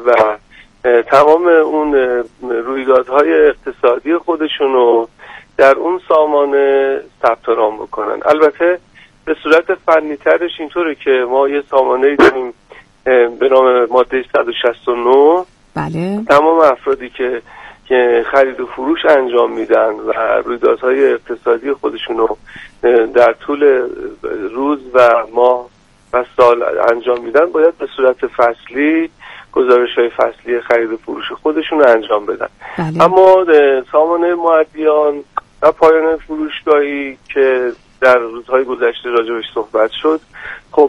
و تمام اون رویدادهای اقتصادی خودشون رو در اون سامانه ثبت نام بکنن. البته به صورت فنی‌ترش اینطوره که ما یه سامانه داریم به نام ماده 169. بله. تمام افرادی که خرید و فروش انجام میدن و رویدادهای اقتصادی خودشون رو در طول روز و ماه و سال انجام میدن باید به صورت فصلی گزارش‌های فصلی خرید و فروش خودشون رو انجام بدن. بله. اما سامانه مؤدیان و پایان فروشگاهی که در روزهای گذشته راجعش صحبت شد، خب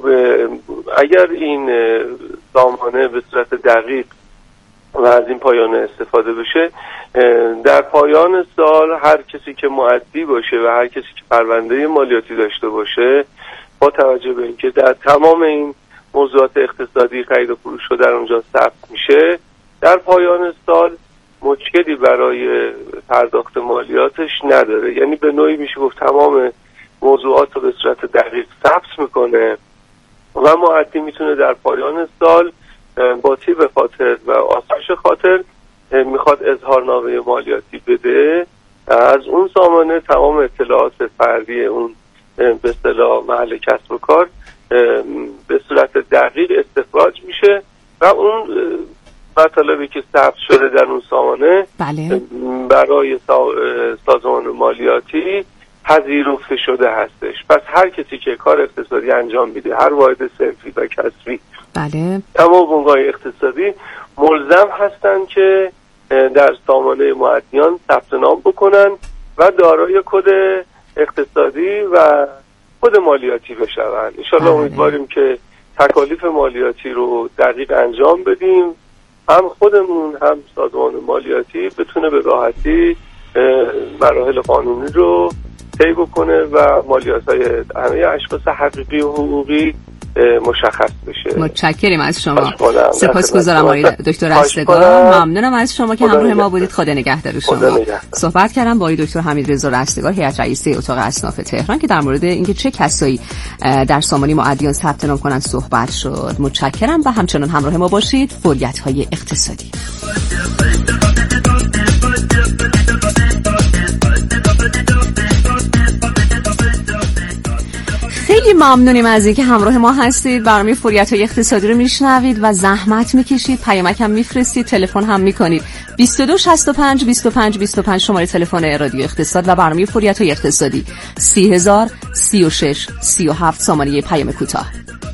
اگر این سامانه به صورت دقیق و از این پایان استفاده بشه، در پایان سال هر کسی که مؤدی باشه و هر کسی که پرونده مالیاتی داشته باشه، با توجه به اینکه در تمام این موضوعات اقتصادی خرید و فروش رو در اونجا ثبت میشه، در پایان سال مشکلی برای پرداخت مالیاتش نداره. یعنی به نوعی میشه گفت تمام موضوعات رو به صورت دقیق ثبت میکنه و مؤدی میتونه در پایان سال با طیب خاطر و آسایش خاطر میخواد اظهارنامه مالیاتی بده، از اون سامانه تمام اطلاعات فردی اون به اصطلاح محل کسب و کار به صورت دقیق استخراج میشه و اون مطالبی که ثبت شده در اون سامانه بله. برای سازمان مالیاتی پذیرفته شده هستش. پس هر کسی که کار اقتصادی انجام میده، هر واحد صنفی و کسبی، بله، تمام بنگاه‌های اقتصادی ملزم هستن که در سامانه مؤدیان ثبت نام بکنن و دارای کد اقتصادی و کد مالیاتی بشن. ان شاءالله امیدواریم که تکالیف مالیاتی رو دقیق انجام بدیم، هم خودمون هم سازمان مالیاتی بتونه به راحتی مراحل قانونی رو طی بکنه و مالیات‌های همه اشخاص حقیقی و حقوقی مشخص بشه. متشکرم از شما. سپاسگزارم آقای دکتر رستگار. ممنونم از شما که همراه ما بودید. خدا نگهدار شما. صحبت کردم با آقای دکتر حمیدرضا رستگار، هیئت رئیسه اتاق اصناف تهران، که در مورد اینکه چه کسایی در سامانه مؤدیان ثبت نام کنن صحبت شد. متشکرم و همچنان همراه ما باشید. فعالیت‌های اقتصادی. خیلی ممنونیم از اینکه همراه ما هستید. برنامه فعالیت‌های اقتصادی رو میشنوید و زحمت میکشید، پیامک هم میفرستید، تلفن هم میکنید. 22 65 25 25 شماره تلفن رادیو اقتصاد و برنامه فعالیت‌های اقتصادی 30000 36 37 سامانه پیام کوتاه.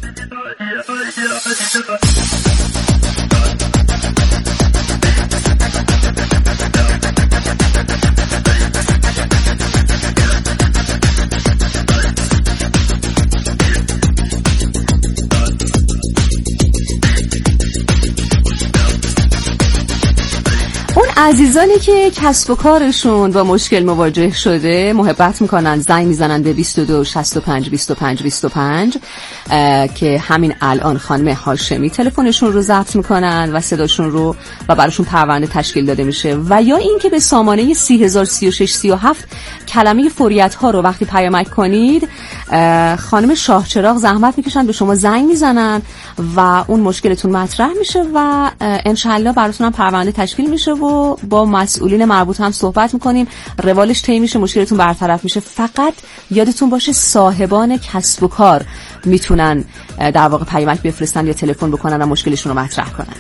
عزیزانی که کسب و کارشون با مشکل مواجه شده محبت میکنن، زنگ میزنن به 22 65 25 25 که همین الان خانم هاشمی تلفنشون رو ضبط میکنن و صداشون رو و براشون پرونده تشکیل داده میشه. و یا این که به سامانه 30000 36 37 کلمه فوریت ها رو وقتی پیامک کنید، خانم شاهچراغ زحمت میکشن به شما زنگ میزنن و اون مشکلتون مطرح میشه و انشالله براتون هم پرونده تشکیل میشه و با مسئولین مربوط هم صحبت میکنیم، روالش طی میشه، مشکلتون برطرف میشه. فقط یادتون باشه صاحبان کسب و کار میتونن در واقع پیامک بفرستن یا تلفن بکنن و مشکلشون رو مطرح کنن.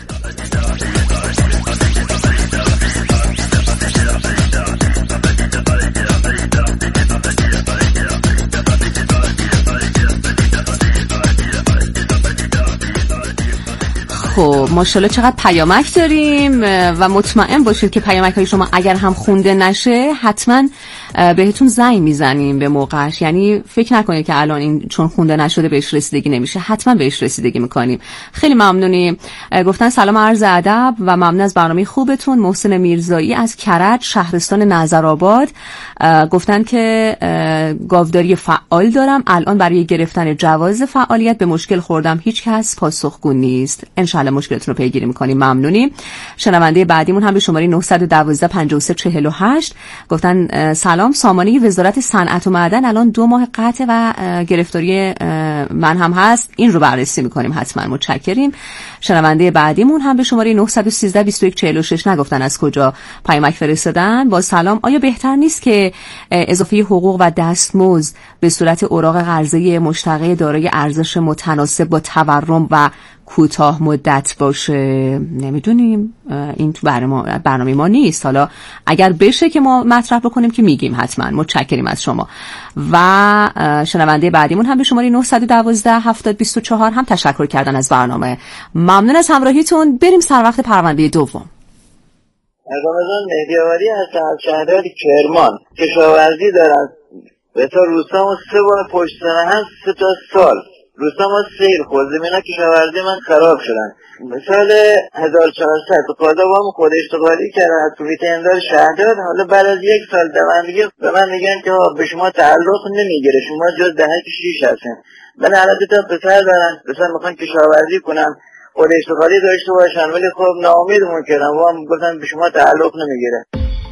خب ماشاءالله چقدر پیامک داریم و مطمئن باشید که پیامک های شما اگر هم خونده نشه حتما بهتون زنگ میزنیم به موقعش. یعنی فکر نکنید که الان این چون خونده نشده بهش رسیدگی نمیشه، حتما بهش رسیدگی میکنیم. خیلی ممنونیم. گفتن سلام عرض ادب و ممنون از برنامه خوبتون. محسن میرزایی از کرج شهرستان نظرآباد گفتن که گاوداری فعال دارم، الان برای گرفتن جواز فعالیت به مشکل خوردم، هیچ کس پاسخگو نیست. انشالله حالا مشکلتون رو پیگیری میکنیم. ممنونیم. شنونده بعدیمون هم به شماره 912 53 48 گفتن سلام، سامانه وزارت صنعت و معدن الان 2 ماه قطع و گرفتاری من هم هست، این رو بررسی میکنیم حتما. متشکریم. شنونده بعدیمون هم به شماره 913 21 46 نگفتن از کجا پیامک فرستادن. با سلام، آیا بهتر نیست که اضافه حقوق و دستمزد به صورت اوراق قرضه مشتقه دارای ارزش متناسب با تورم و کوتاه مدت باشه؟ نمیدونیم، این تو برنامه ما نیست. حالا اگر بشه که ما مطرح بکنیم که میگیم حتما. متشکریم از شما. و شنونده بعدیمون هم به شماره 912 70 24 هم تشکر کردن از برنامه. ممنون از همراهیتون. بریم سر وقت پرونده دوم. رمضان مهدی‌آوری هستم از شهردار کرمان. کشاورزی دارن به تا روستامو 3 بار پشت سر هم 3 تا سال روستامو سیل خورد. زمینا کشاورزی من خراب شدن. سال 1400 قاضی وام خود اشتغالی کردن از تویت امداد شهردار. حالا بعد از 1 سال دوندگی به من میگن که به شما تعلق نمیگیره، شما جز دهک 6 هستین. من الان 2 تا پسر دارم، پسر میخوان کشاورزی کنن، خود اشتغالی داشته باشن، ولی خب ناامیدمون کردن، وام گفتن به شما تعلق نمیگیره.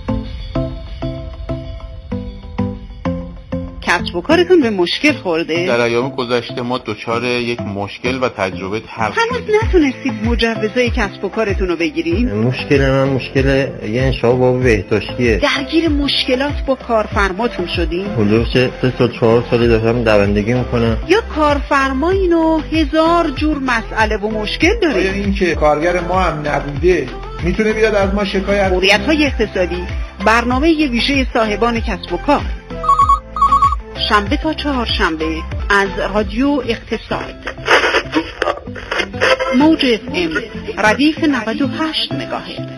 کسب و کارتون به مشکل خورده؟ در ایام گذشته ما دچار یک مشکل و تجربه تلخ هنوز نتونستید مجوزهای کسب و کارتون رو بگیرین؟ مشکل من مشکل یه انشاء باب بهداشتیه. درگیر مشکلات با کارفرماتون شدین؟ حدود 3-4 سالی داشتم دوندگی میکنم. یا کارفرمایین و 1000 جور مسئله و مشکل داره؟ آیا این که کارگر ما هم نبوده میتونه بیاد از ما شکایت؟ موریدهای اقتصادی، برنامه یه ویژه صاحبان کسب و کار، شنبه تا چهارشنبه از رادیو اقتصاد، موج FM ردیف 98 مگاهرتز.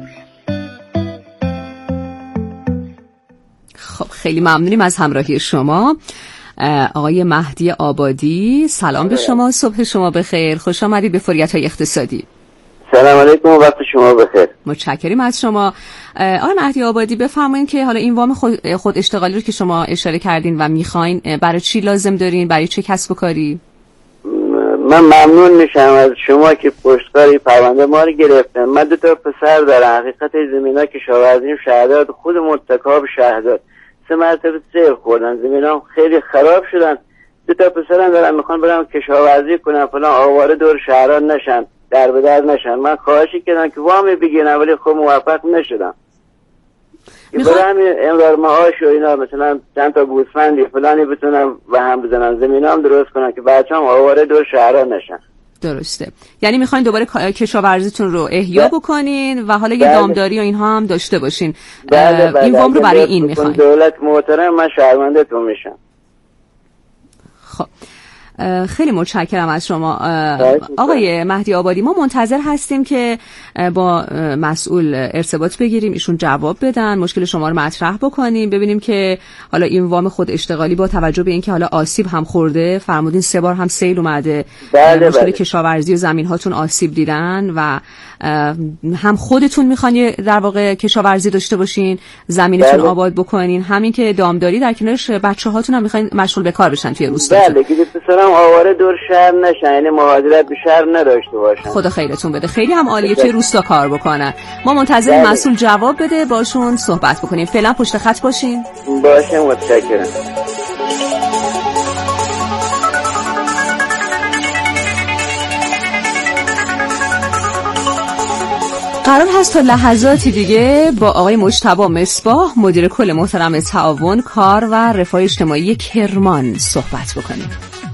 خب خیلی ممنونیم از همراهی شما. آقای مهدی آبادی، سلام به شما، صبح شما بخیر، خوش آمدید به فوریت‌های اقتصادی. سلام علیکم و وقت شما بخیر. متشکریم از شما. آقای مهدی آبادی بفرمایید که حالا این وام خود اشتغالی رو که شما اشاره کردین و میخواین، برای چی لازم دارین؟ برای چه کسب و کاری؟ من ممنون میشم از شما که پشتکار پرونده ما رو گرفتن. من 2 تا پسر دارم، حقیقت زمینا کشاورزیم شهردار، خود متکاب شهردار 3 مرتبه سیل خوردن، زمینام خیلی خراب شدن. 2 تا پسرم دارم میخوان برم کشاورزی کنم فلان، آواره دور شهران نشن، در به در نشن. من خواهشی کردم که وام بگیرم ولی خب موفق نشدم. برای همین امرار معاش و اینا مثلا چند تا گوسفندی فلانی بتونم و هم بزنم، زمینام درست کنم که بچه‌ام آواره دور شهرها نشن. درسته. یعنی میخواین دوباره کشاورزیتون رو احیا بکنین و حالا یه دامداری و اینها هم داشته باشین. این وام رو برای این میخواین. دولت محترم، من شرمنده‌تون میشم. خب خیلی متشکرم از شما آقای مهدی آبادی. ما منتظر هستیم که با مسئول ارتباط بگیریم، ایشون جواب بدن، مشکل شما رو مطرح بکنیم، ببینیم که حالا این وام خود اشتغالی با توجه به اینکه حالا آسیب هم خورده، فرمودین 3 بار هم سیل اومده، مشکل کشاورزی و زمین هاتون آسیب دیدن و هم خودتون میخوان در واقع کشاورزی داشته باشین، زمینتون آباد بکنین، همین که دامداری در کنارش بچه‌هاتون هم میخواین مشغول به کار بشن توی روستاتون. بله، که پسرام آواره دور شهر نشن، یعنی مهاجرت به شهر نداشته باشن. خدا خیرتون بده. خیلی هم عالیه توی روستا کار بکنن. ما منتظر مسئول جواب بده، باشون صحبت بکنیم. فعلا پشت خط باشین. باشه، متشکرم. قرار هست تا لحظاتی دیگه با آقای مجتبی مصباح، مدیر کل محترم تعاون، کار و رفاه اجتماعی کرمان صحبت بکنیم.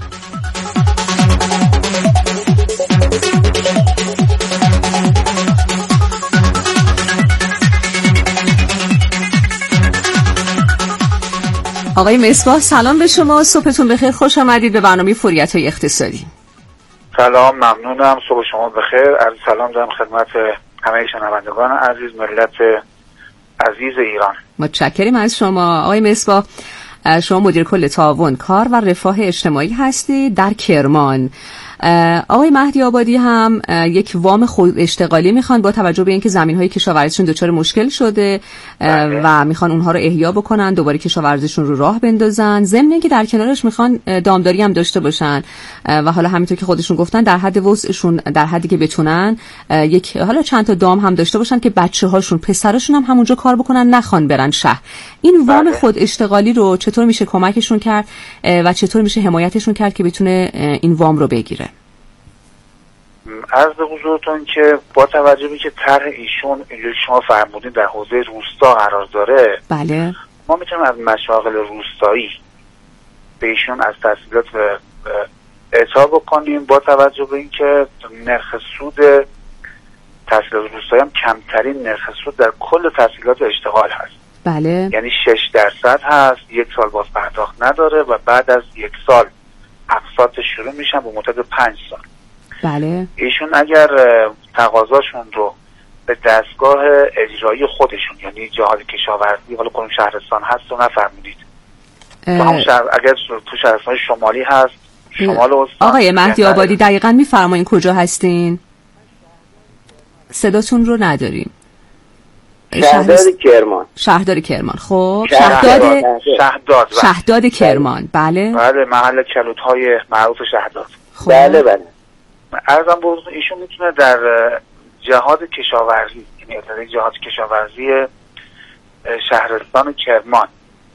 آقای مصباح سلام به شما، صبحتون بخیر، خوش آمدید به برنامه فوریت‌های اقتصادی. سلام، ممنونم، صبح شما بخیر. عرض سلام دارم خدمت همه شنوندگان عزیز، ملت عزیز ایران. متشکریم از شما آقای مصباح. شما مدیر کل تعاون، کار و رفاه اجتماعی هستی در کرمان. آقای مهدی آبادی هم یک وام خود اشتغالی میخوان با توجه به اینکه زمین‌های کشاورزیشون دچار مشکل شده و میخوان اونها رو احیا بکنن، دوباره کشاورزیشون رو راه بندازن، ضمن اینکه در کنارش میخوان دامداری هم داشته باشن و حالا همینطور که خودشون گفتن در حد وسعشون، در حدی که بتونن یک حالا چند تا دام هم داشته باشن که بچه‌هاشون، پسراشون هم همونجا کار بکنن، نخوان برن شهر. این وام خود اشتغالی رو چطور میشه کمکشون کرد و چطور میشه حمایتشون کرد که بتونه این وام رو بگیره؟ عرض به حضورتون که با توجه به که طرح ایشون شما فرمودین در حوزه روستا قرار داره، بله، ما میتونیم از مشاغل روستایی به ایشون از تسهیلات اعطا بکنیم با توجه به اینکه نرخ سود تسهیلات روستایی هم کمترین نرخ سود در کل تسهیلات اشتغال هست. بله، یعنی 6% هست، 1 سال باز پرداخت نداره و بعد از 1 سال اقساط شروع میشن به مدت 5 سال. بله. ایشون اگر تقاضاشون رو به دستگاه اجرایی خودشون، یعنی جهاد کشاورزی، حالا کدوم شهرستان هست رو نفرمودید، اگر تو شهرستان شمالی هست، شمال استان. آقای مهدی آبادی دقیقاً میفرمایین کجا هستین؟ صداتون رو نداریم. شهردار کرمان. شهردار کرمان. خب شهداد کرمان. بله بله، محل کلوت‌های معروف شهداد. خب. بله بله. عرضم بود ایشون میتونه در جهاد کشاورزی، یعنی اداره جهاد کشاورزی شهرستان کرمان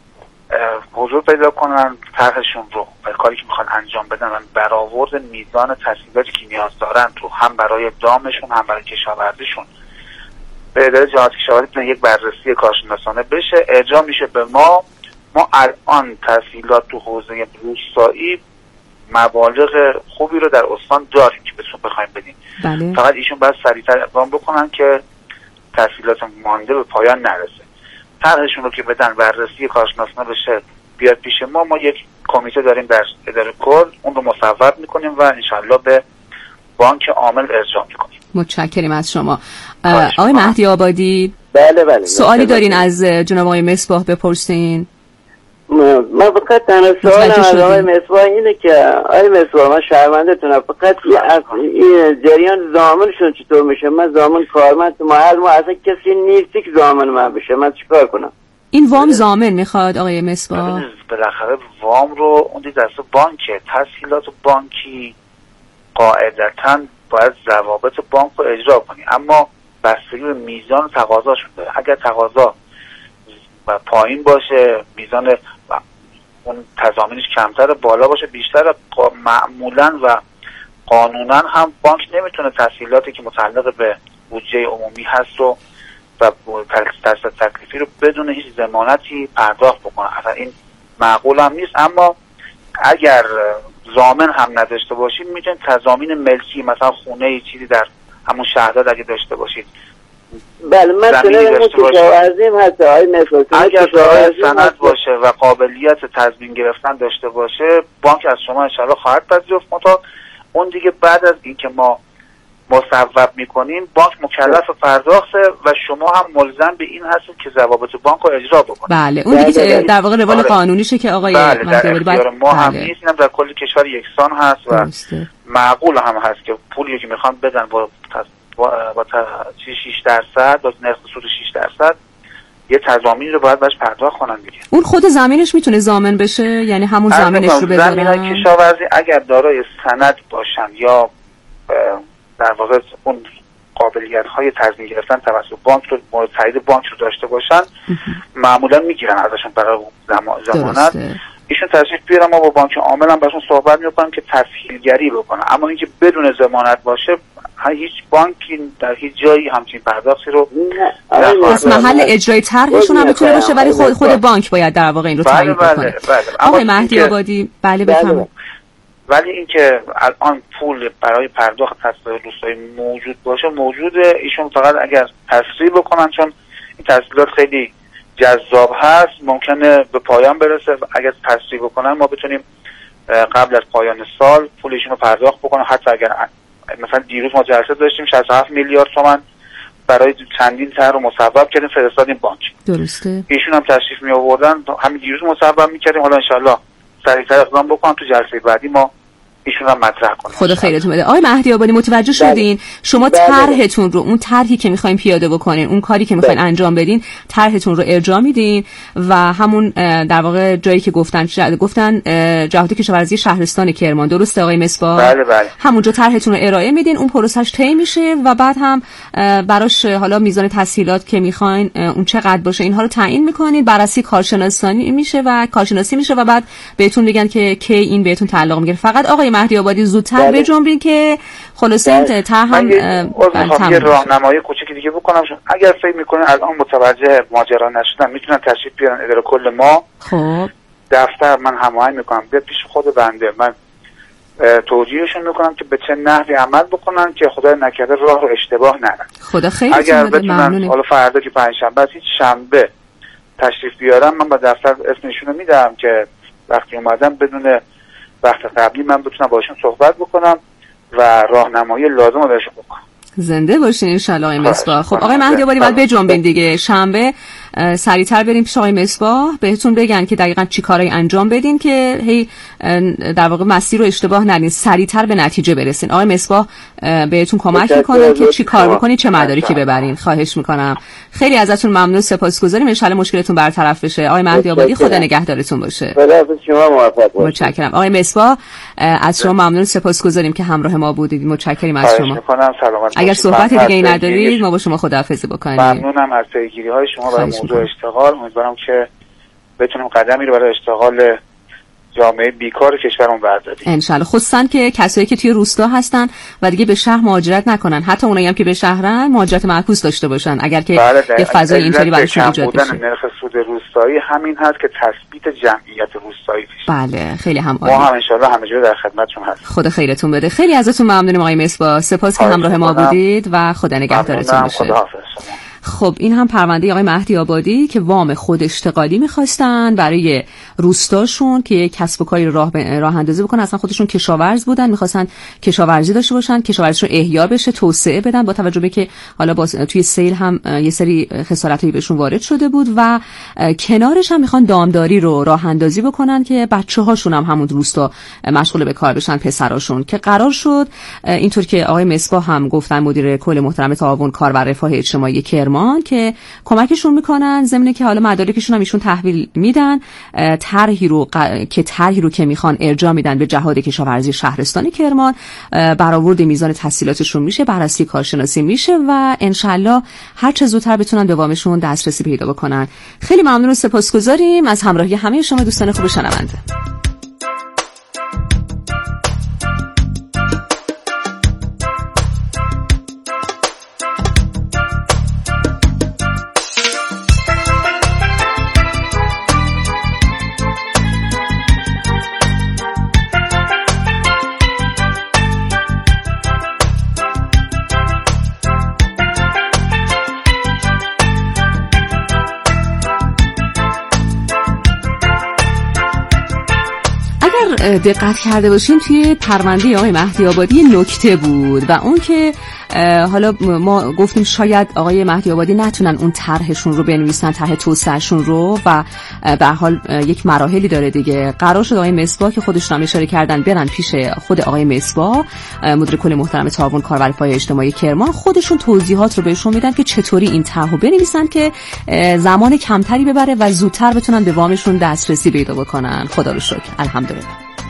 حضور پیدا کنن، طرحشون رو و کاری که میخوان انجام بدن و برآورد میزان تسهیلاتی که نیاز دارن رو هم برای دامشون هم برای کشاورزیشون به اداره جهاد کشاورزی یک بررسی کارشناسانه بشه، ارجاع میشه به ما. ما الان تسهیلات تو حوزه روستایی مبالغ خوبی رو در استان داریم که بهشون بخوایم بدیم. بله. فقط ایشون باید سریعتر اقدام بکنن که تسهیلات مانده به پایان نرسه. طرحشون رو که بدن، بررسی کارشناسانه بشه، بیاد پیش ما یک کمیته داریم در اداره کل، اون رو مصوب میکنیم و انشالله به بانک عامل ارجاع میکنیم. متشکرم از شما. آقای مهدی آبادی، بله بله، سوالی دارین از جناب آقای مصباح بپرسین؟ من فقط تنها سوالم از آقای مصباح اینه که آقای مصباح، من شرمندتونم، فقط این جریان زامنشون چطور میشه؟ من زامن کارمند تو محل ما اصلا کسی نیستی که زامن من بشه، من چیکار کنم؟ این وام زامن میخواد آقای مصباح؟ بالاخره وام رو اون دست بانکه، تسهیلات بانکی قاعدتاً باید ضوابط بانک رو اجرا کنی، اما بستگی به میزان تقاضاشون داره. اگر تقاضا و پایین باشه، میزان اون تضامینش کمتر، بالا باشه بیشتر، معمولا و قانونا هم بانک نمیتونه تسهیلاتی که متعلق به بودجه عمومی هست رو و تکلیفی رو بدون هیچ ضمانتی پرداخت بکنه. اصلا این معقول هم نیست. اما اگر ضامن هم نداشته باشید، میتونید تضامین ملکی، مثلا خونه چیزی در همون شهرداد اگه داشته باشید. بله، من کشاورزیم هست آقای مصباح. اگر دارای سند باشه و قابلیت تضمین گرفتن داشته باشه، بانک از شما انشاءالله خواهد پذیرفت. اون دیگه بعد از اینکه ما مصوب میکنیم، بانک مکلف پرداخته و شما هم ملزم به این هستید که ضوابط بانک رو اجرا بکنید. بله، اون دیگه در واقع روال قانونیشه که آقای مهدی آبادی بعد ما هم نیست، اینم در کل کشور یکسان هست و معقول هم هست که پولی که میخوان بدن با 6% با نرخ سود 6% یه تضامین رو باید بهش پرداخت کنن دیگه. اون خود زمینش میتونه ضامن بشه، یعنی همون زمینش رو بذارن. زمینای کشاورزی اگر دارای سند باشن یا در واقع اون قابلیت‌های تضمین گرفتن توسط بانک رو مورد تایید بانک رو داشته باشن، معمولا میگیرن ازشون برای ضمانت. ایشون تشریف بیارن، ما با بانک عامل هم باشون صحبت میکنیم که تسهیلگری بکنه. اما اینکه بدون ضمانت باشه، هیچ بانکی در هیچ جایی همچین پرداختی رو پس محل اجرای طرحشون هم میتونه باشه، ولی خود بانک باید در واقع این رو تایید بکنه. آقای مهدی آبادی، بله بفرمایید. ولی اینکه الان پول برای پرداخت تسهیلات روستایی موجود باشه، موجوده. ایشون فقط اگر تصریح بکنن، چون این تسهیلات خیلی جذاب هست، ممکنه به پایان برسه. اگر تصریح بکنن ما بتونیم قبل از پایان سال پولشون رو پرداخت بکنیم. حتی اگر مثلا دیروز ما جلسه داشتیم 67 میلیارد تومان برای چندین طرح رو مصوب کردیم، فرستادیم بانک. درسته. ایشون هم تشریف می آوردن، همین دیروز مصوب می‌کردیم. حالا ان شاءالله سریعتر اقدام بکنن، تو جلسه بعدی ما ایشون هم مطرح کنه. خدا خیرتون بده. آقای مهدی آبادی متوجه شدین؟ شما طرحتون رو، اون طرحی که میخواین پیاده بکنین، اون کاری که میخواین انجام بدین، طرحتون رو ارجاع میدین و همون در واقع جایی که گفتن جهاد کشاورزی شهرستان کرمان، درسته آقای مصباح؟ بله. همونجا طرحتون رو ارائه میدین، اون پروسش طی میشه و بعد هم براش حالا میزان تسهیلات که میخواین اون چقدر باشه اینها رو تعیین میکنید، بررسی کارشناسی میشه و بعد بهتون میگن که کی این بهتون تعلق میگیره. فقط آقای مهدی آبادی زودتر بجنبین که خلاصه این طرح هم یه راهنمایی کوچیکی دیگه بکنم. اگر فکر میکنن الان متوجه ماجرا نشدن، میتونن تشریف بیارن اداره کل ما. خب دفتر من هماهنگ میکنم بیاد پیش خود بنده، من توجیهشون میکنم که به چه نحوی عمل بکنن که خدای نکرده راه رو اشتباه نرن. خدا خیلی اگر بتونن حالا فردا که پنجشنبه هیچ شنبه تشریف بیارم، من با دفتر اسمشون رو میدم که وقتی اومدم بدون وقت قبلی من بتونم باشون صحبت بکنم و راهنمایی لازم رو بهشون بکنم. زنده باشین ان شاء الله آقای مصباح. خب آقای مهدی آبادی بعد بجنبین دیگه، شنبه سریعتر بریم پیش آقای مصباح بهتون بگن که دقیقاً چی کارایی انجام بدین که هی در واقع مسیر رو اشتباه ندین، سریعتر به نتیجه برسین. آقای مصباح بهتون کمک میکنن که چی کار بکنید، چه مدارکی ببرین. خواهش میکنم، خیلی ازتون ممنون، سپاسگزاریم. ان شاء الله مشکلتون برطرف بشه. آقای مهدی آبادی خدا نگهدارتون باشه. متشکرم آقای مصباح، از شما ممنون، سپاسگزاریم که همراه ما بودید. متشکریم از شما. اگر صحبت دیگه ندارید ما با شما خداحافظی بکنیم. ممنونم از پیگیری‌های شما برای موضوع اشتغال. امیدوارم که بتونیم قدمی رو برای اشتغال جامعه بیکار کشورمون برداریم ان شاء الله، خصوصا که کسایی که توی روستا هستن و دیگه به شهر مهاجرت نکنن، حتی اونایی هم که به شهرن مهاجرت معکوس داشته باشن اگر که یه فضای اینطوری براشون ایجاد بشه. نرخ سود روستایی همین هست که تثبیت جمعیت روستایی بشه. بله خیلی هم عالی. ما هم ان شاء الله همه جا در خدمتتون هستیم. خدا خیرتون بده. خیلی ازتون ممنونیم آقای مصباح، سپاس که همراه ما بودید و خدا نگهدارتون باشه. خب این هم پرونده آقای مهدی آبادی که وام خود اشتغالی می‌خواستن برای روستاشون که کسب و کاری راه اندازی بکنن. اصلا خودشون کشاورز بودن، می‌خواستن کشاورزی داشته باشن، کشاورزیشون احیا بشه، توسعه بدن، با توجه به که حالا توی سیل هم یه سری خسارتایی بهشون وارد شده بود و کنارش هم می‌خوان دامداری رو راه اندازی بکنن که بچه‌هاشون هم همون روستا مشغول به کار بشن، پسراشون. که قرار شد اینطور که آقای مصباح هم گفتن، مدیر کل محترم تعاون کار و رفاه اجتماعی کرمان، که کمکشون میکنن ضمن که حالا مدارکشون هم ایشون تحویل میدن، طرحی رو که میخوان ارجاع میدن به جهاد کشاورزی شهرستان کرمان، برآورد میزان تسهیلاتشون میشه، بررسی کارشناسی میشه و انشالله هر چه زودتر بتونن به وامشون دسترسی پیدا بکنن. خیلی ممنون و سپاسگزاریم از همراهی همه شما دوستان خوب شنونده. دقت کرده باشین توی پرونده آقای مهدی آبادی نکته بود و اون که حالا ما گفتیم شاید آقای مهدی آبادی نتونن اون طرحشون رو بنویسن، طرح توسعهشون رو، و به حال یک مراحلی داره دیگه. قرار شد آقای مصباح که خودشون هم اشاره کردن برن پیش خود آقای مصباح، مدیر کل محترم تعاون کار و رفاه اجتماعی کرمان، خودشون توضیحات رو بهشون میدن که چطوری این طرحو بنویسن که زمان کمتری ببره و زودتر بتونن به وامشون دسترسی پیدا بکنن. خدا رو شکر، الحمدلله.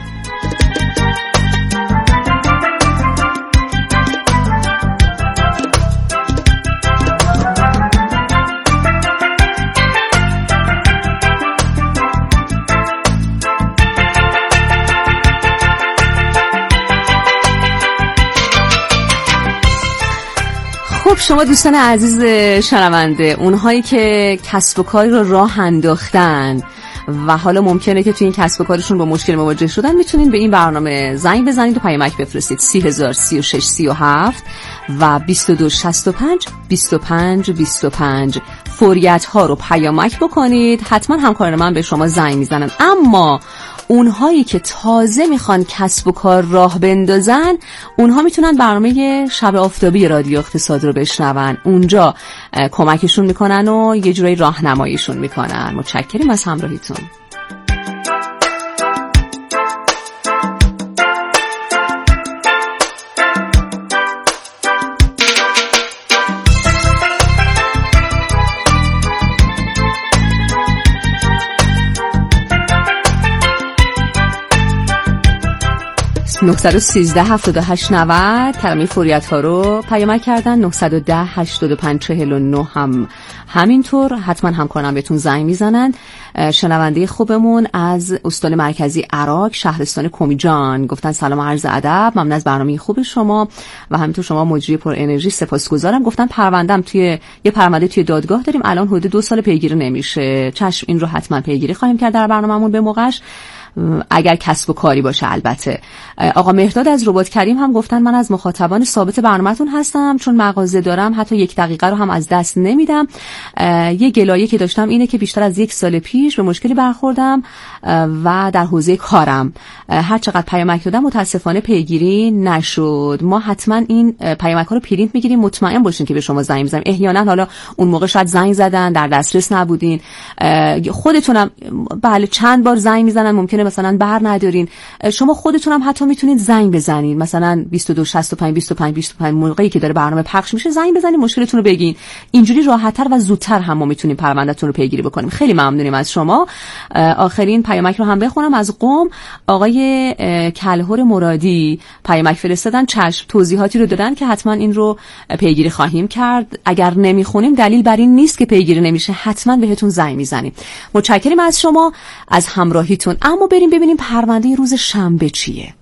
خب شما دوستان عزیز شنونده، اونهایی که کسب و کاری رو راه انداختن و حالا ممکنه که توی این کسب و کارشون با مشکل مواجه شدن، میتونین به این برنامه زنگ بزنید و پیامک بفرستید 303637 و 2265 25 25. فوریت ها رو پیامک بکنید، حتما همکاران من به شما زنگ میزنن. اما اونهایی که تازه میخوان کسب و کار راه بندازن، اونها میتونن برنامه شب آفتابی رادیو اقتصاد رو بشنون، اونجا کمکشون میکنن و یه جورایی راهنماییشون میکنن. متشکریم از همراهیتون. 913 78 90 کلمه فوریت ها رو پیامک کردن. 910 85 49 هم همینطور. حتما همکارم بهتون زنگ میزنن. شنونده خوبمون از استان مرکزی عراق شهرستان کمیجان گفتن سلام عرض ادب، ممنون از برنامه خوب شما و همینطور شما مجری پر انرژی سپاسگزارم. گفتن پروندم توی یه پرونده توی دادگاه داریم، الان حدود 2 سال پیگیری نمیشه. چشم، این رو حتما پیگیری خواهیم کرد در برنامه‌مون به موقعش، اگر کسب و کاری باشه البته. آقا مهرداد از رباط کریم هم گفتن من از مخاطبان ثابت برنامه‌تون هستم، چون مغازه دارم حتی 1 دقیقه رو هم از دست نمیدم. یه گلایه که داشتم اینه که بیشتر از 1 سال پیش به مشکلی برخوردم و در حوزه کارم هر چقدر پیامک دادم متاسفانه پیگیری نشد. ما حتما این پیامک‌ها رو پرینت میگیریم، مطمئن باشین که به شما زنگ میزنیم. احیانا حالا اون موقع شاید زنگ زدن در دسترس نبودین، خودتونم بله چند بار زنگ میزنن، ممکنه مثلا بر ندارین. شما خودتونم حتی میتونید زنگ بزنید، مثلا 22 65 25 25 موقعی که داره برنامه پخش میشه زنگ بزنید، مشکلتون رو بگین. اینجوری راحت‌تر و زودتر هم ما میتونیم پروندهتون رو پیگیری بکنیم. خیلی ممنونیم از شما. آخرین پیامک رو هم بخونم از قم. آقای کلهر مرادی پیامک فرستادن، چشم توضیحاتی رو دادن که حتما این رو پیگیری خواهیم کرد. اگر نمیخونیم دلیل بر این نیست که پیگیری نمیشه، حتما بهتون زنگ میزنیم. متشکریم از شما از همراهیتون. اما بریم ببینیم پرونده روز شنبه چیه.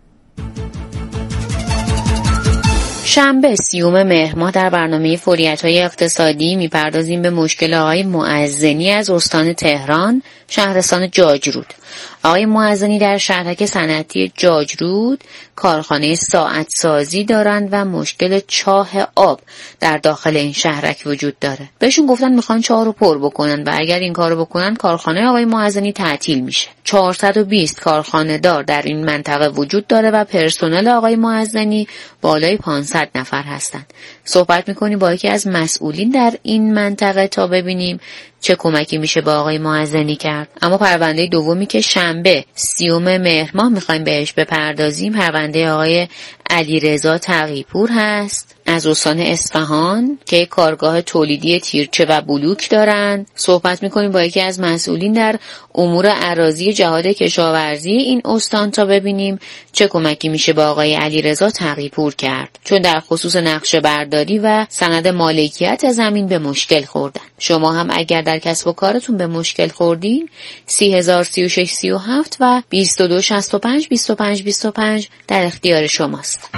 شنبه 30 مهر ماه در برنامه فوریت‌های اقتصادی میپردازیم به مشکل آقای معزنی از استان تهران شهرستان جاجرود. آقای معزنی در شهرک صنعتی جاجرود کارخانه ساعت سازی دارند و مشکل چاه آب در داخل این شهرک وجود داره. بهشون گفتن میخوان چاه رو پر بکنن و اگر این کارو بکنن کارخانه آقای معزنی تعطیل میشه. 420 کارخانه دار در این منطقه وجود داره و پرسنل آقای معزنی بالای 500 نفر هستند. صحبت میکنیم با یکی از مسئولین در این منطقه تا ببینیم چه کمکی میشه با آقای معزنی کرد. اما پرونده دومی که شنبه 30 مهر ماه میخوایم بهش بپردازیم پرونده آقای علیرضا تقی‌پور هست از استان اصفهان که کارگاه تولیدی تیرچه و بلوک دارند. صحبت میکنیم با یکی از مسئولین در امور اراضی جهاد کشاورزی این استان تا ببینیم چه کمکی میشه با آقای علیرضا تقی‌پور کرد، چون در خصوص نقشه برداری و سند مالکیت زمین به مشکل خوردن. شما هم اگر در کسب و کارتون به مشکل خوردین 3036 37 و 22 65 25 25 در اختیار شماست.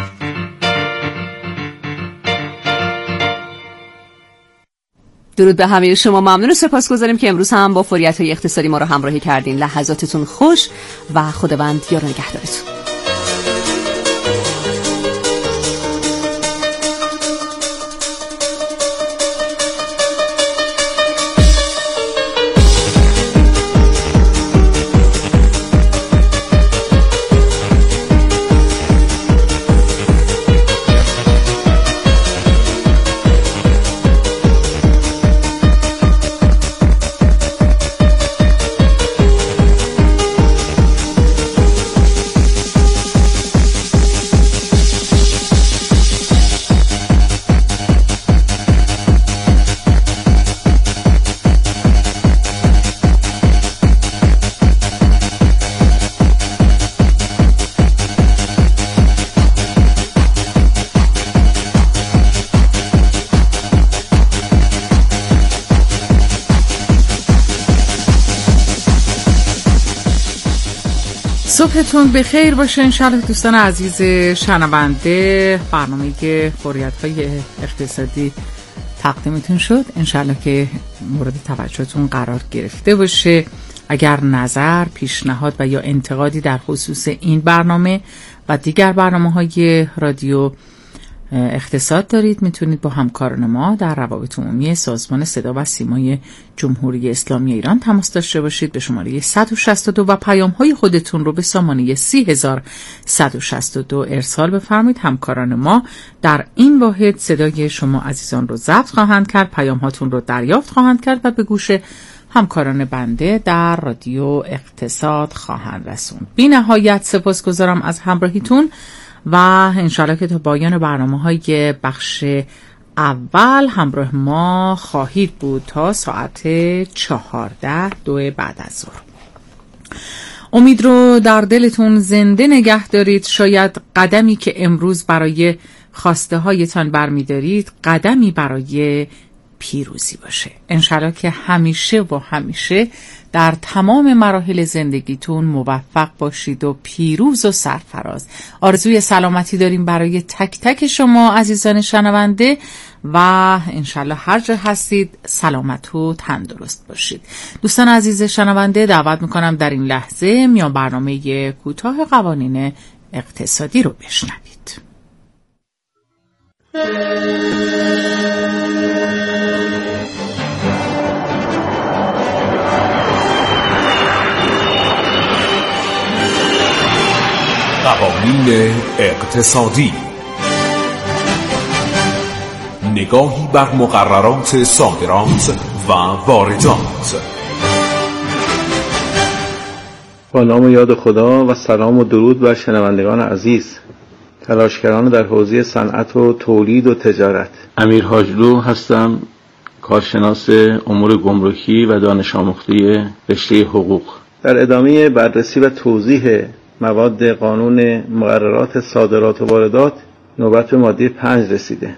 درود به همه شما، ممنون و سپاسگزاریم که امروز هم با فوریت‌های اقتصادی ما رو همراهی کردین. لحظاتتون خوش و خداوند یار و نگهدارتون. صبحتون بخیر باشه انشالله دوستان عزیز شنونده. برنامه فوریت‌های اقتصادی تقدیمتون شد، انشالله که مورد توجهتون قرار گرفته باشه. اگر نظر، پیشنهاد و یا انتقادی در خصوص این برنامه و دیگر برنامه‌های رادیو اقتصاد دارید میتونید با همکاران ما در روابط عمومی سازمان صدا و سیمای جمهوری اسلامی ایران تماس داشته باشید به شماره 162 و پیام‌های خودتون رو به سامانه 30162 ارسال بفرمایید. همکاران ما در این واحد صدای شما عزیزان رو ضبط خواهند کرد، پیام‌هاتون رو دریافت خواهند کرد و به گوش همکاران بنده در رادیو اقتصاد خواهند رسوند. بی نهایت سپاسگزارم از همراهیتون و انشالله که تا پایان برنامه‌های بخش اول همراه ما خواهید بود تا ساعت 14 بعد از ظهر. امید رو در دلتون زنده نگه دارید. شاید قدمی که امروز برای خواسته هایتان برمی‌دارید قدمی برای پیروزی باشه. انشالله که همیشه و همیشه در تمام مراحل زندگیتون موفق باشید و پیروز و سرفراز. آرزوی سلامتی داریم برای تک تک شما عزیزان شنونده و انشالله هر جا هستید سلامت و تندرست باشید. دوستان عزیز شنونده، دعوت میکنم در این لحظه میان برنامه کوتاه قوانین اقتصادی رو بشنوید. قوانین اقتصادی، نگاهی بر مقررات صادرات و واردات. با نام و یاد خدا و سلام و درود بر شنوندگان عزیز، تلاشگران در حوزه صنعت و تولید و تجارت. امیر حاجلو هستم، کارشناس امور گمرکی و دانش آموخته رشته حقوق. در ادامه بررسی و توضیح مواد قانون مقررات صادرات و واردات نوبت به ماده 5 رسیده.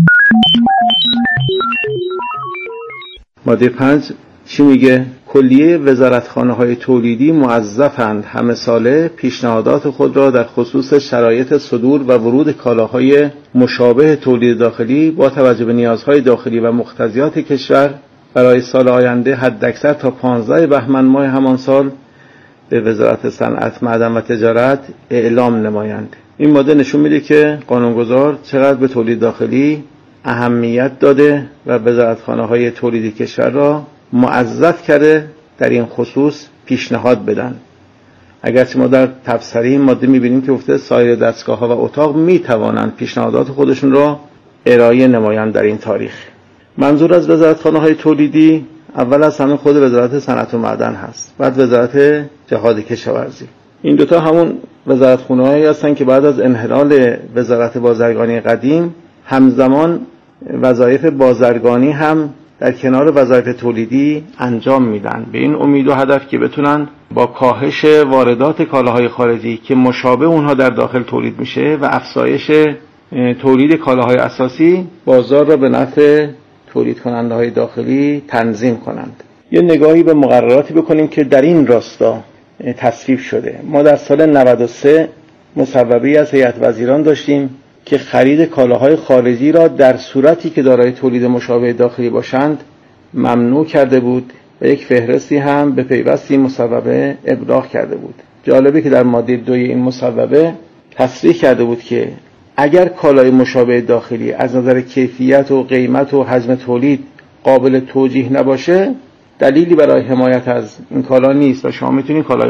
ماده 5 چی میگه؟ کلیه وزارتخانه‌های تولیدی موظفند همه ساله پیشنهادات خود را در خصوص شرایط صدور و ورود کالاهای مشابه تولید داخلی با توجه به نیازهای داخلی و مقتضیات کشور برای سال آینده حداکثر تا 15 بهمن ماه همان سال به وزارت صنعت، معدن و تجارت اعلام نمایند. این ماده نشون میده که قانونگذار چقدر به تولید داخلی اهمیت داده و وزارتخانه‌های تولیدی کشور را موظف کرده در این خصوص پیشنهاد بدن. اگرچه ما در تبصره این ماده میبینیم که گفته سایر دستگاه‌ها و اتاق میتوانند پیشنهادات خودشون را ارائه نمایند در این تاریخ. منظور از وزارتخانه‌های تولیدی اول از همه خود وزارت صنعت و معدن هست، بعد وزارت جهاد کشاورزی. این دوتا همون وزارتخانه‌هایی هستند که بعد از انحلال وزارت بازرگانی قدیم همزمان وظایف بازرگانی هم در کنار وظایف تولیدی انجام میدن، به این امید و هدف که بتونن با کاهش واردات کالاهای خارجی که مشابه اونها در داخل تولید میشه و افزایش تولید کالاهای اساسی بازار را به نفع تولید کننده های داخلی تنظیم کنند. یه نگاهی به مقرراتی بکنیم که در این راستا تصویب شده. ما در سال 93 مصوبه‌ای از هیئت وزیران داشتیم که خرید کالاهای خارجی را در صورتی که دارای تولید مشابه داخلی باشند ممنوع کرده بود و یک فهرستی هم به پیوست این مصوبه ابلاغ کرده بود. جالبه که در ماده 2 این مصوبه تصریح کرده بود که اگر کالای مشابه داخلی از نظر کیفیت و قیمت و حجم تولید قابل توجیه نباشه، دلیلی برای حمایت از این کالا نیست و شما میتونید کالای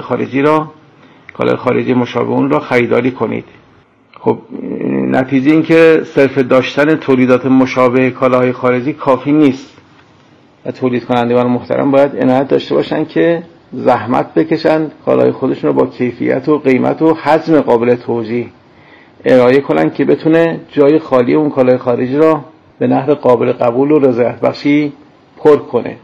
خارجی مشابه اون را خریداری کنید. خب نتیجه این که صرف داشتن تولیدات مشابه کالاهای خارجی کافی نیست و تولید کنندگان محترم باید عنایت داشته باشن که زحمت بکشن کالای خودشون رو با کیفیت و قیمت و حجم قابل توجیه ارائه کنن که بتونه جای خالی اون کالای خارجی را به نحو قابل قبول و رضایت بخشی پر کنه.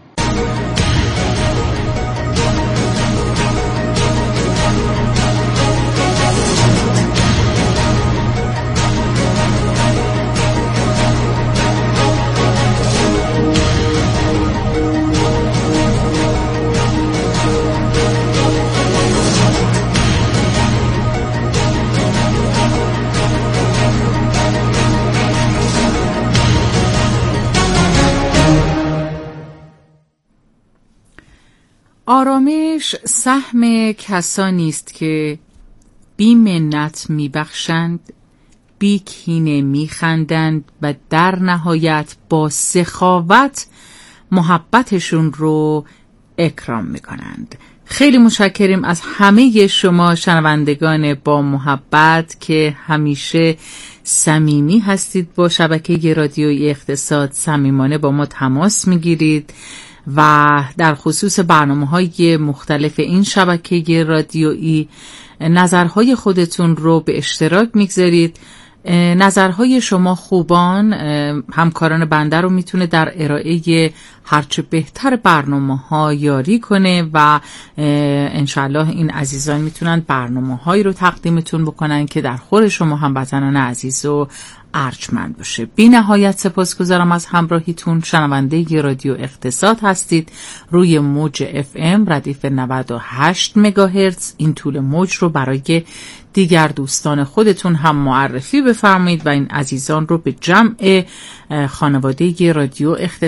آرامش سهم کسانی است که بی منت میبخشند، بی کینه میخندند و در نهایت با سخاوت محبتشون رو اکرام میکنند. خیلی متشکریم از همه شما شنوندگان با محبت که همیشه صمیمی هستید، با شبکه رادیویی اقتصاد صمیمانه با ما تماس میگیرید و در خصوص برنامه‌های مختلف این شبکه رادیویی نظرهای خودتون رو به اشتراک میگذارید. نظرهای شما خوبان همکاران بنده رو میتونه در ارائه هرچه بهتر برنامه‌ها یاری کنه و انشالله این عزیزان میتونن برنامه‌هایی رو تقدیمتون بکنن که در خور شما هموطنان عزیز و ارجمند باشه. بی نهایت سپاسگزارم از همراهیتون. شنونده رادیو اقتصاد هستید روی موج FM ردیف 98 مگاهرتز. این طول موج رو برای دیگر دوستان خودتون هم معرفی بفرمایید و این عزیزان رو به جمع خانواده رادیو اقتصاد